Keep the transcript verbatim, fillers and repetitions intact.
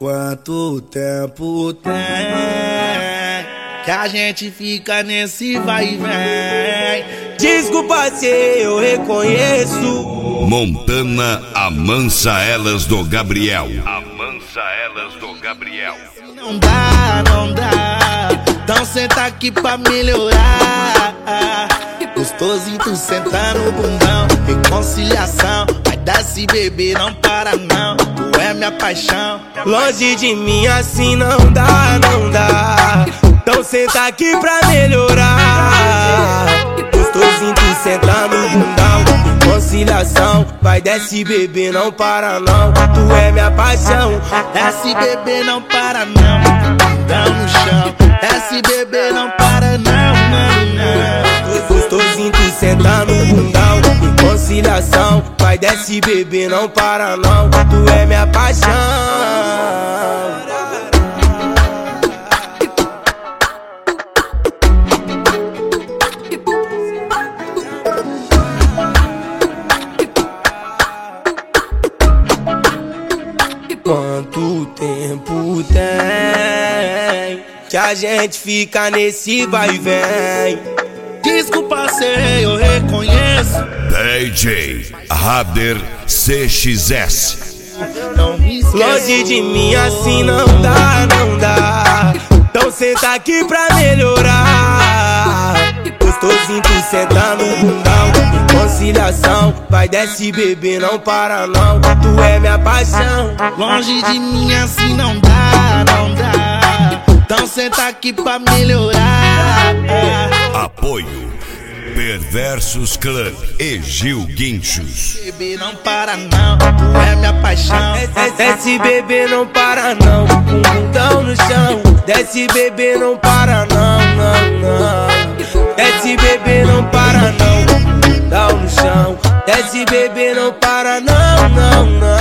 Quanto tempo tem que a gente fica nesse vai e vem? Desculpa se eu reconheço. Montana amansa elas do Gabriel. Amansa elas do Gabriel. Não dá, não dá. Então senta aqui pra melhorar. Gostosinho tu sentar no bundão. Reconciliação. Vai desce bebê, não para não. Tu é minha paixão. Longe de mim assim não dá, não dá. Então senta aqui pra melhorar. Gostosinho tu sentar no bundão. Reconciliação. Vai desce bebê, não para não. Tu é minha paixão. Desce bebê, não para não. Bundão no chão. Desce bebê, não para não, não, não. Gostosinho tu sentar no bundão. Reconciliação. Vai desce bebê, não para não. Tu é minha paixão. Quanto tempo tem que a gente fica nesse vai e vem? Desculpa se eu reconheço. D J Rader C X S. Não me esqueço. Longe de mim assim não dá, não dá. Então senta aqui pra melhorar. Gostosinho tu sentar no bundão. Reconciliação. Vai desce bebê, não para não. Tu é minha paixão. Longe de mim assim não dá, não dá. Então senta aqui pra melhorar. Apoio Perversos Clã e Gil Guinchos. Bebê, não para não. Tu é minha paixão. Desce bebê, não para não. Com o bundão no chão. Desce bebê, não para não, não, não. Desce bebê, não para não. Bundão no chão. Desce bebê, não para não, não, não.